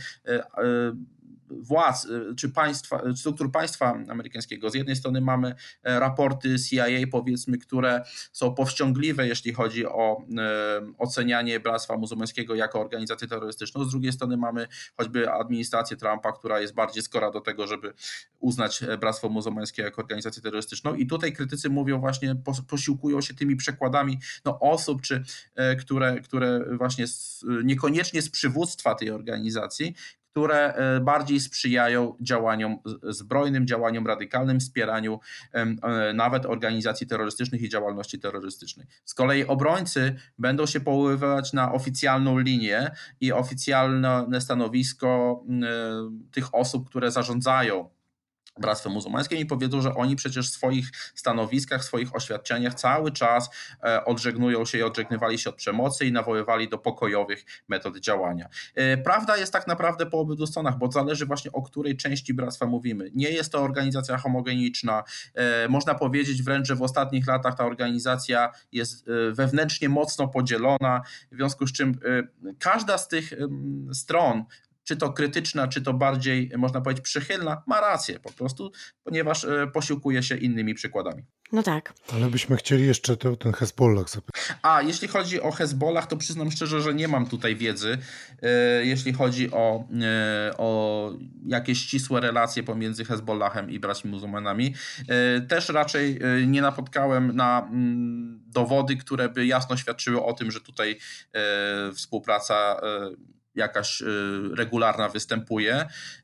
władz czy państwa, struktur państwa amerykańskiego. Z jednej strony mamy raporty C I A, powiedzmy, które są powściągliwe, jeśli chodzi o ocenianie Bractwa Muzułmańskiego jako organizację terrorystyczną. Z drugiej strony mamy choćby administrację Trumpa, która jest bardziej skora do tego, żeby uznać Bractwo Muzułmańskie jako organizację terrorystyczną. I tutaj krytycy mówią właśnie, posiłkują się tymi przekładami no, osób, czy które, które właśnie z, niekoniecznie z przywództwa tej organizacji, które bardziej sprzyjają działaniom zbrojnym, działaniom radykalnym, wspieraniu nawet organizacji terrorystycznych i działalności terrorystycznej. Z kolei obrońcy będą się powoływać na oficjalną linię i oficjalne stanowisko tych osób, które zarządzają Bractwem Muzułmańskim i powiedzą, że oni przecież w swoich stanowiskach, w swoich oświadczeniach cały czas odżegnują się i odżegnywali się od przemocy i nawoływali do pokojowych metod działania. Prawda jest tak naprawdę po obydwu stronach, bo zależy właśnie o której części bractwa mówimy. Nie jest to organizacja homogeniczna. Można powiedzieć wręcz, że w ostatnich latach ta organizacja jest wewnętrznie mocno podzielona, w związku z czym każda z tych stron, czy to krytyczna, czy to bardziej, można powiedzieć, przychylna, ma rację po prostu, ponieważ posiłkuje się innymi przykładami. No tak. Ale byśmy chcieli jeszcze to, ten Hezbollah zapytać. A jeśli chodzi o Hezbollah, to przyznam szczerze, że nie mam tutaj wiedzy, jeśli chodzi o, o jakieś ścisłe relacje pomiędzy Hezbollahem i braćmi muzułmanami. Też raczej nie napotkałem na dowody, które by jasno świadczyły o tym, że tutaj współpraca jakaś regularna występuje.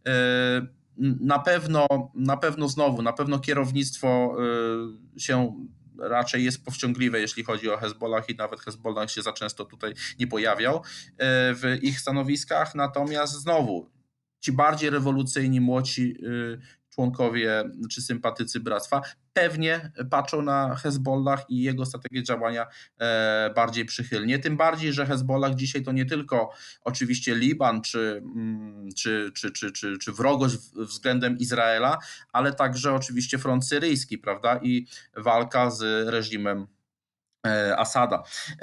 Na pewno, na pewno znowu, na pewno kierownictwo się raczej jest powściągliwe, jeśli chodzi o Hezbollah i nawet Hezbollah się za często tutaj nie pojawiał w ich stanowiskach, natomiast znowu ci bardziej rewolucyjni, młodsi członkowie czy sympatycy Bractwa pewnie patrzą na Hezbollah i jego strategię działania bardziej przychylnie. Tym bardziej, że Hezbollah dzisiaj to nie tylko oczywiście Liban czy, czy, czy, czy, czy, czy wrogość względem Izraela, ale także oczywiście front syryjski, prawda, i walka z reżimem Asada.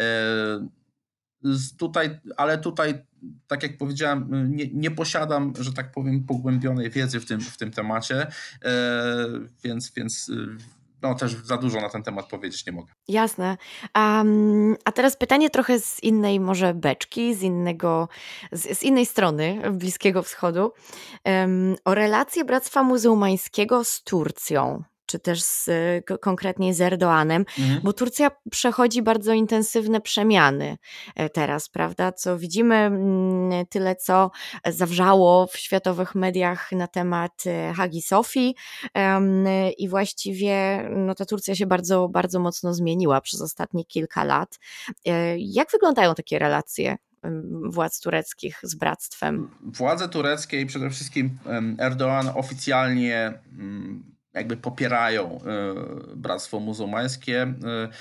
Tutaj, ale tutaj, tak jak powiedziałem, nie, nie posiadam, że tak powiem, pogłębionej wiedzy w tym, w tym temacie, więc, więc no, też za dużo na ten temat powiedzieć nie mogę. Jasne. Um, a teraz pytanie trochę z innej może beczki, z innego, z, z innej strony Bliskiego Wschodu, um, o relacje Bractwa Muzułmańskiego z Turcją, czy też z, konkretnie z Erdoğanem, mhm. bo Turcja przechodzi bardzo intensywne przemiany teraz, prawda? Co widzimy, tyle co zawrzało w światowych mediach na temat Hagi Sofii um, i właściwie no, ta Turcja się bardzo, bardzo mocno zmieniła przez ostatnie kilka lat. Jak wyglądają takie relacje władz tureckich z Bractwem? Władze tureckie i przede wszystkim Erdoğan oficjalnie jakby popierają Bractwo Muzułmańskie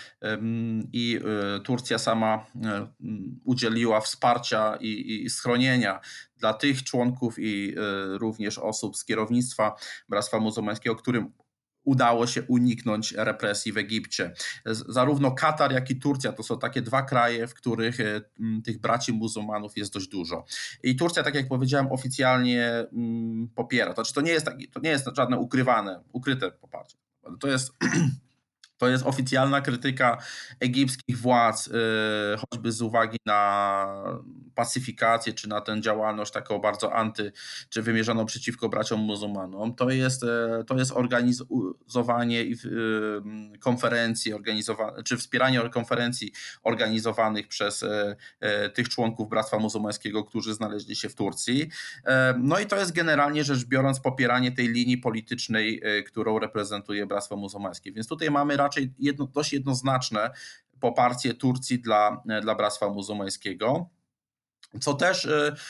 i Turcja sama udzieliła wsparcia i, i schronienia dla tych członków i również osób z kierownictwa Bractwa Muzułmańskiego, którym udało się uniknąć represji w Egipcie. Zarówno Katar, jak i Turcja to są takie dwa kraje, w których tych braci muzułmanów jest dość dużo. I Turcja, tak jak powiedziałem, oficjalnie popiera. To, to, nie, jest taki, to nie jest żadne ukrywane, ukryte poparcie. To jest... To jest oficjalna krytyka egipskich władz, choćby z uwagi na pacyfikację, czy na tę działalność taką bardzo anty, czy wymierzoną przeciwko braciom muzułmanom. To jest, to jest organizowanie konferencji, organizowane, czy wspieranie konferencji organizowanych przez tych członków Bractwa Muzułmańskiego, którzy znaleźli się w Turcji. No i to jest generalnie rzecz biorąc popieranie tej linii politycznej, którą reprezentuje Bractwo Muzułmańskie. Więc tutaj mamy raczej raczej jedno, dość jednoznaczne poparcie Turcji dla, dla Bractwa Muzułmańskiego, co też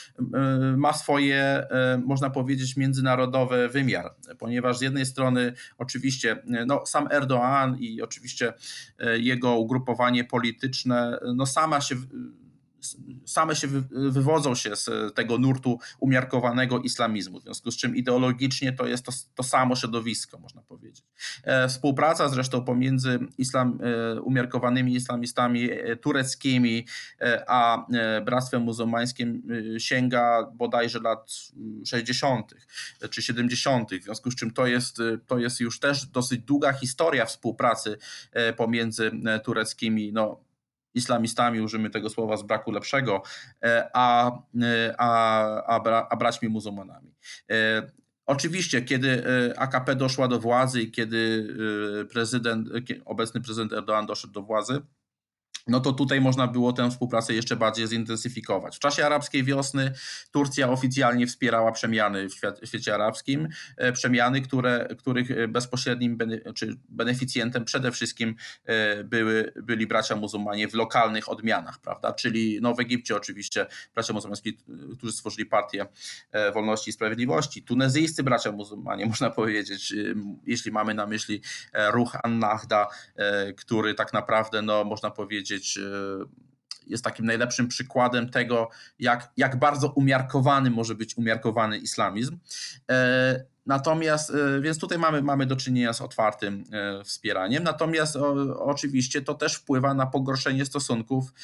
ma swoje, można powiedzieć, międzynarodowy wymiar, ponieważ z jednej strony oczywiście no, sam Erdoğan i oczywiście jego ugrupowanie polityczne no, sama się same się wywodzą się z tego nurtu umiarkowanego islamizmu, w związku z czym ideologicznie to jest to, to samo środowisko, można powiedzieć. Współpraca zresztą pomiędzy islam, umiarkowanymi islamistami tureckimi a Bractwem Muzułmańskim sięga bodajże lat sześćdziesiątych czy siedemdziesiątych, w związku z czym to jest, to jest już też dosyć długa historia współpracy pomiędzy tureckimi, no islamistami, użyjmy tego słowa z braku lepszego, a, a, a, bra, a braćmi muzułmanami. Oczywiście, kiedy A K P doszła do władzy i kiedy prezydent, obecny prezydent Erdoğan doszedł do władzy, no to tutaj można było tę współpracę jeszcze bardziej zintensyfikować. W czasie arabskiej wiosny Turcja oficjalnie wspierała przemiany w, świat, w świecie arabskim, przemiany, które, których bezpośrednim bene, czy beneficjentem przede wszystkim były, byli bracia muzułmanie w lokalnych odmianach, prawda? Czyli no w Egipcie oczywiście bracia muzułmańscy, którzy stworzyli Partię Wolności i Sprawiedliwości, tunezyjscy bracia muzułmanie, można powiedzieć, jeśli mamy na myśli ruch An-Nahda, który tak naprawdę, no można powiedzieć, jest takim najlepszym przykładem tego, jak, jak bardzo umiarkowany może być umiarkowany islamizm. Natomiast, więc tutaj mamy, mamy do czynienia z otwartym wspieraniem, natomiast o, oczywiście to też wpływa na pogorszenie stosunków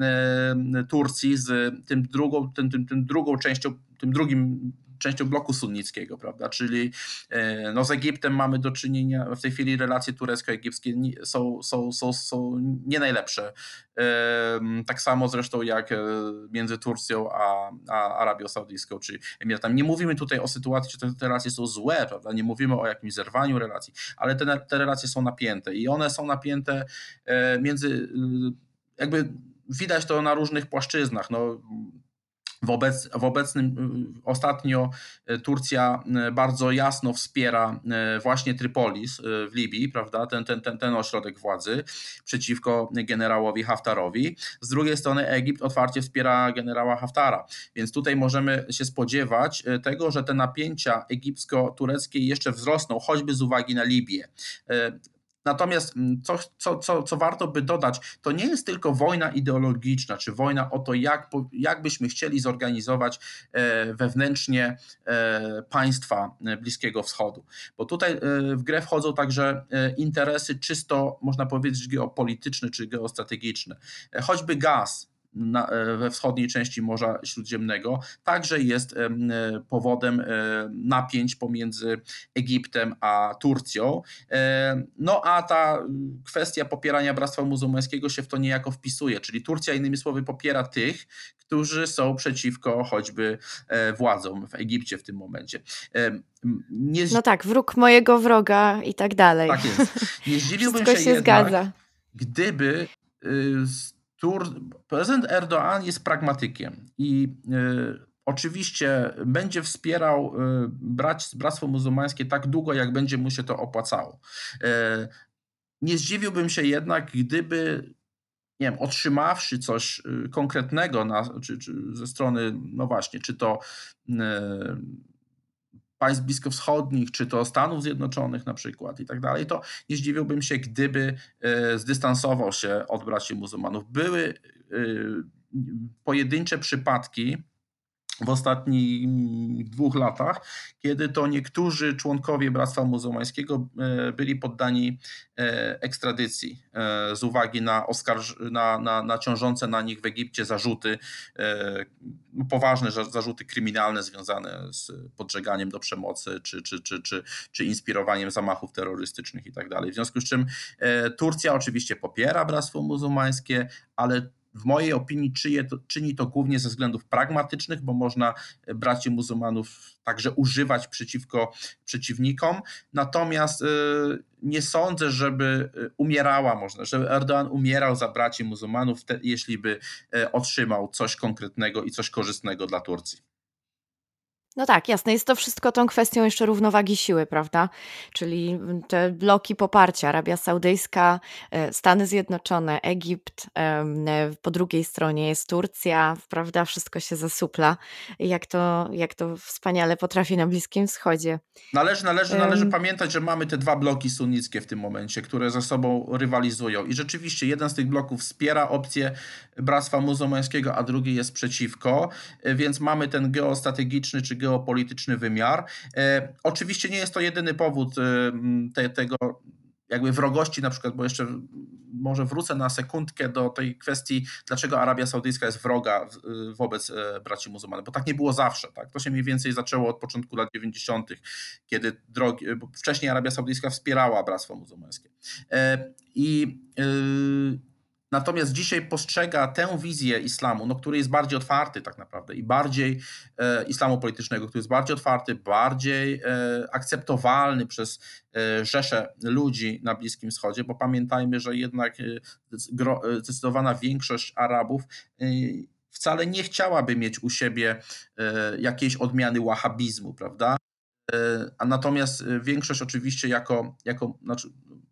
Turcji z tym drugą, tym, tym, tym drugą częścią, tym drugim częścią bloku sunnickiego, prawda? Czyli no z Egiptem mamy do czynienia, w tej chwili relacje turecko-egipskie są, są, są, są nie najlepsze. Tak samo zresztą jak między Turcją a, a Arabią Saudyjską czy Emiratami. Nie mówimy tutaj o sytuacji, że te, te relacje są złe, prawda? Nie mówimy o jakimś zerwaniu relacji, ale te, te relacje są napięte i one są napięte między, jakby widać to na różnych płaszczyznach. No, Wobec, w obecnym, ostatnio Turcja bardzo jasno wspiera właśnie Trypolis w Libii, prawda, ten, ten, ten, ten ośrodek władzy przeciwko generałowi Haftarowi. Z drugiej strony Egipt otwarcie wspiera generała Haftara, więc tutaj możemy się spodziewać tego, że te napięcia egipsko-tureckie jeszcze wzrosną, choćby z uwagi na Libię. Natomiast co, co, co, co warto by dodać, to nie jest tylko wojna ideologiczna, czy wojna o to, jak, jak byśmy chcieli zorganizować wewnętrznie państwa Bliskiego Wschodu. Bo tutaj w grę wchodzą także interesy czysto, można powiedzieć, geopolityczne czy geostrategiczne. Choćby gaz Na, we wschodniej części Morza Śródziemnego także jest powodem napięć pomiędzy Egiptem a Turcją. No a ta kwestia popierania Bractwa Muzułmańskiego się w to niejako wpisuje, czyli Turcja innymi słowy popiera tych, którzy są przeciwko choćby władzom w Egipcie w tym momencie. Nie... No tak, wróg mojego wroga i tak dalej. Tak jest. Nie zdziwiłbym się, się jednak, zgadza. gdyby Tur... prezydent Erdoğan jest pragmatykiem i y, oczywiście będzie wspierał y, brać Bractwo Muzułmańskie tak długo, jak będzie mu się to opłacało. Y, nie zdziwiłbym się jednak, gdyby, nie wiem, otrzymawszy coś konkretnego na, czy, czy ze strony, no właśnie, czy to y, państw bliskowschodnich, czy to Stanów Zjednoczonych na przykład i tak dalej, to nie zdziwiłbym się, gdyby zdystansował się od braci muzułmanów. Były pojedyncze przypadki w ostatnich dwóch latach, kiedy to niektórzy członkowie Bractwa Muzułmańskiego byli poddani ekstradycji z uwagi na, oskarż- na, na, na ciążące na nich w Egipcie zarzuty, poważne zarzuty kryminalne związane z podżeganiem do przemocy czy, czy, czy, czy, czy inspirowaniem zamachów terrorystycznych i tak dalej. W związku z czym Turcja oczywiście popiera Bractwo Muzułmańskie, ale w mojej opinii czyni to, czyni to głównie ze względów pragmatycznych, bo można braci muzułmanów także używać przeciwko przeciwnikom. Natomiast nie sądzę, żeby umierała, można, żeby Erdoğan umierał za braci muzułmanów, te, jeśli by otrzymał coś konkretnego i coś korzystnego dla Turcji. No tak, jasne. Jest to wszystko tą kwestią jeszcze równowagi siły, prawda? Czyli te bloki poparcia, Arabia Saudyjska, Stany Zjednoczone, Egipt, po drugiej stronie jest Turcja, prawda? Wszystko się zasupla, jak to, jak to wspaniale potrafi na Bliskim Wschodzie. Należy, należy, należy um... pamiętać, że mamy te dwa bloki sunnickie w tym momencie, które ze sobą rywalizują i rzeczywiście jeden z tych bloków wspiera opcję Bractwa Muzułmańskiego, a drugi jest przeciwko, więc mamy ten geostrategiczny czy geopolityczny wymiar. E, oczywiście nie jest to jedyny powód e, te, tego jakby wrogości na przykład, bo jeszcze może wrócę na sekundkę do tej kwestii, dlaczego Arabia Saudyjska jest wroga wobec braci muzułmanów, bo tak nie było zawsze. Tak? To się mniej więcej zaczęło od początku lat dziewięćdziesiątych, kiedy drogi, bo wcześniej Arabia Saudyjska wspierała Bractwo Muzułmańskie. E, I yy, Natomiast dzisiaj postrzega tę wizję islamu, no, który jest bardziej otwarty tak naprawdę i bardziej e, islamu politycznego, który jest bardziej otwarty, bardziej e, akceptowalny przez e, rzesze ludzi na Bliskim Wschodzie, bo pamiętajmy, że jednak e, gro, zdecydowana większość Arabów e, wcale nie chciałaby mieć u siebie e, jakiejś odmiany wahabizmu, prawda? E, a natomiast większość oczywiście jako, jako znaczy,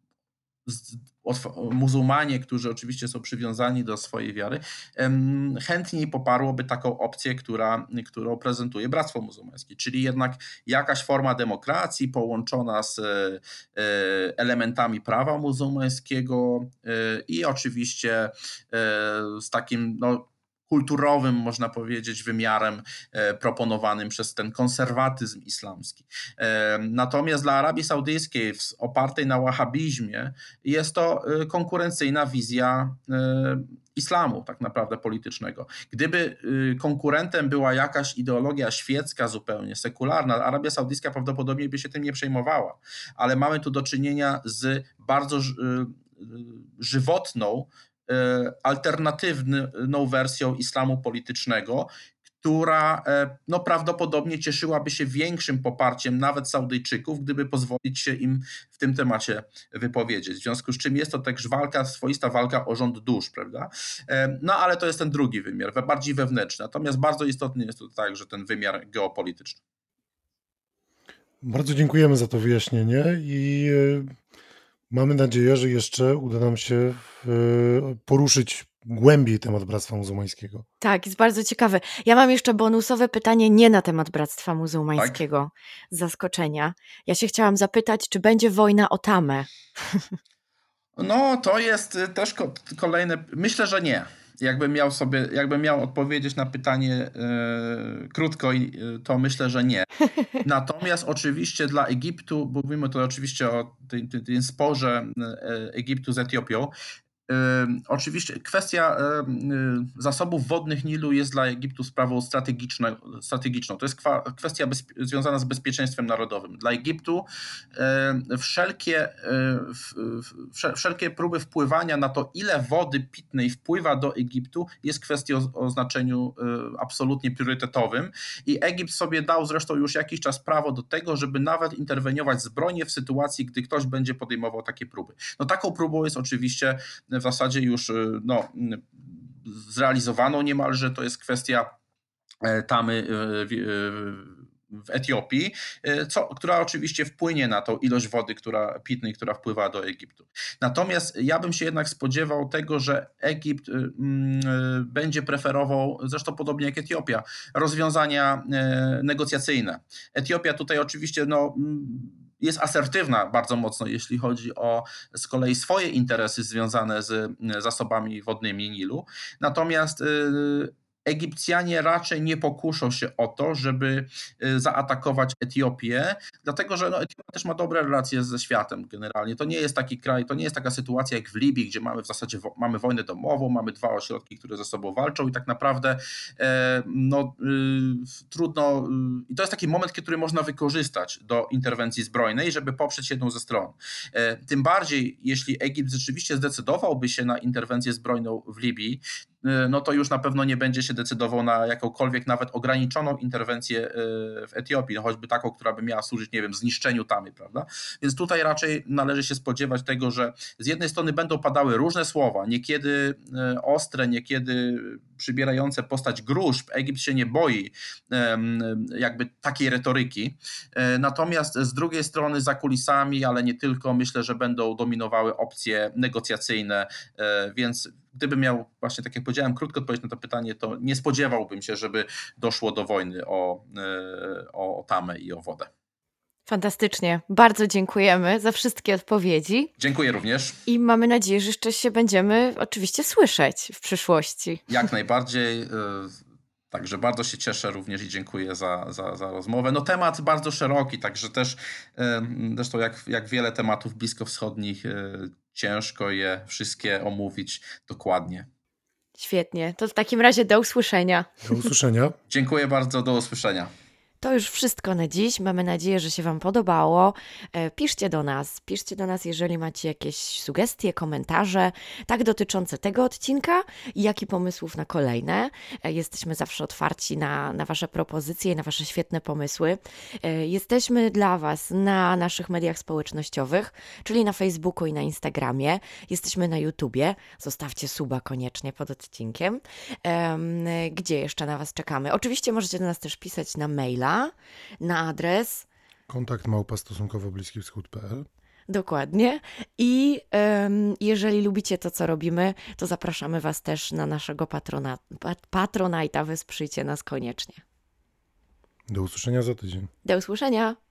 muzułmanie, którzy oczywiście są przywiązani do swojej wiary, chętniej poparłoby taką opcję, która, którą prezentuje Bractwo Muzułmańskie, czyli jednak jakaś forma demokracji połączona z elementami prawa muzułmańskiego i oczywiście z takim no, kulturowym, można powiedzieć, wymiarem proponowanym przez ten konserwatyzm islamski. Natomiast dla Arabii Saudyjskiej opartej na wahabizmie jest to konkurencyjna wizja islamu tak naprawdę politycznego. Gdyby konkurentem była jakaś ideologia świecka zupełnie, sekularna, Arabia Saudyjska prawdopodobnie by się tym nie przejmowała, ale mamy tu do czynienia z bardzo żywotną, alternatywną wersją islamu politycznego, która no, prawdopodobnie cieszyłaby się większym poparciem nawet Saudyjczyków, gdyby pozwolić się im w tym temacie wypowiedzieć. W związku z czym jest to też walka, swoista walka o rząd dusz, prawda? No ale to jest ten drugi wymiar, bardziej wewnętrzny. Natomiast bardzo istotny jest to także ten wymiar geopolityczny. Bardzo dziękujemy za to wyjaśnienie i mamy nadzieję, że jeszcze uda nam się poruszyć głębiej temat Bractwa Muzułmańskiego. Tak, jest bardzo ciekawy. Ja mam jeszcze bonusowe pytanie nie na temat Bractwa Muzułmańskiego. Tak? Z zaskoczenia. Ja się chciałam zapytać, czy będzie wojna o Tamę? No, to jest też kolejne... Myślę, że nie. Jakbym miał sobie, jakbym miał odpowiedzieć na pytanie yy, krótko, to myślę, że nie. Natomiast oczywiście dla Egiptu, bo mówimy tutaj oczywiście o tym, tym sporze Egiptu z Etiopią, Oczywiście kwestia zasobów wodnych Nilu jest dla Egiptu sprawą strategiczną. strategiczną. To jest kwestia związana z bezpieczeństwem narodowym. Dla Egiptu wszelkie, wszelkie próby wpływania na to, ile wody pitnej wpływa do Egiptu, jest kwestią o znaczeniu absolutnie priorytetowym i Egipt sobie dał zresztą już jakiś czas prawo do tego, żeby nawet interweniować zbrojnie w sytuacji, gdy ktoś będzie podejmował takie próby. No taką próbą jest oczywiście w zasadzie już no, zrealizowaną niemalże, to jest kwestia Tamy w Etiopii, co, która oczywiście wpłynie na tą ilość wody która, pitnej, która wpływa do Egiptu. Natomiast ja bym się jednak spodziewał tego, że Egipt będzie preferował, zresztą podobnie jak Etiopia, rozwiązania negocjacyjne. Etiopia tutaj oczywiście no, jest asertywna bardzo mocno, jeśli chodzi o z kolei swoje interesy związane z zasobami wodnymi Nilu. Natomiast Egipcjanie raczej nie pokuszą się o to, żeby zaatakować Etiopię, dlatego że no, Etiopia też ma dobre relacje ze światem generalnie. To nie jest taki kraj, to nie jest taka sytuacja jak w Libii, gdzie mamy w zasadzie wo- mamy wojnę domową, mamy dwa ośrodki, które ze sobą walczą i tak naprawdę e, no, y, trudno, y, i to jest taki moment, który można wykorzystać do interwencji zbrojnej, żeby poprzeć jedną ze stron. E, tym bardziej, jeśli Egipt rzeczywiście zdecydowałby się na interwencję zbrojną w Libii, no to już na pewno nie będzie się decydował na jakąkolwiek nawet ograniczoną interwencję w Etiopii, no choćby taką, która by miała służyć, nie wiem, zniszczeniu Tamy, prawda? Więc tutaj raczej należy się spodziewać tego, że z jednej strony będą padały różne słowa, niekiedy ostre, niekiedy przybierające postać gróźb. Egipt się nie boi jakby takiej retoryki. Natomiast z drugiej strony za kulisami, ale nie tylko, myślę, że będą dominowały opcje negocjacyjne, więc gdybym miał właśnie, tak jak powiedziałem, krótko odpowiedzieć na to pytanie, to nie spodziewałbym się, żeby doszło do wojny o, o, o Tamę i o wodę. Fantastycznie. Bardzo dziękujemy za wszystkie odpowiedzi. Dziękuję również. I mamy nadzieję, że jeszcze się będziemy oczywiście słyszeć w przyszłości. Jak najbardziej. Także bardzo się cieszę również i dziękuję za, za, za rozmowę. No temat bardzo szeroki, także też zresztą jak, jak wiele tematów bliskowschodnich, ciężko je wszystkie omówić dokładnie. Świetnie. To w takim razie do usłyszenia. Do usłyszenia. Dziękuję bardzo, do usłyszenia. To już wszystko na dziś. Mamy nadzieję, że się Wam podobało. Piszcie do nas, piszcie do nas, jeżeli macie jakieś sugestie, komentarze, tak dotyczące tego odcinka, jak i pomysłów na kolejne. Jesteśmy zawsze otwarci na, na Wasze propozycje i na Wasze świetne pomysły. Jesteśmy dla Was na naszych mediach społecznościowych, czyli na Facebooku i na Instagramie. Jesteśmy na YouTubie. Zostawcie suba koniecznie pod odcinkiem. Gdzie jeszcze na Was czekamy? Oczywiście możecie do nas też pisać na maila, na adres kontakt małpa stosunkowo bliski wschód kropka p l. Dokładnie. I um, jeżeli lubicie to, co robimy, to zapraszamy Was też na naszego patrona, Patronite'a. Wesprzyjcie nas koniecznie. Do usłyszenia za tydzień. Do usłyszenia.